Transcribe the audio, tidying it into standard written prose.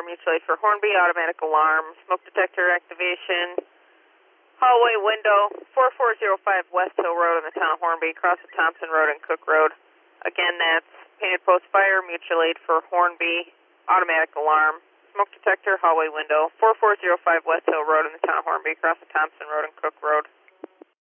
mutual aid for Hornby, automatic alarm, smoke detector activation, hallway window, 4405 West Hill Road in the town of Hornby, across the Thompson Road and Cook Road. Again, that's Painted Post Fire, mutual aid for Hornby, automatic alarm, smoke detector, hallway window, 4405 West Hill Road in the town of Hornby, across the Thompson Road and Cook Road.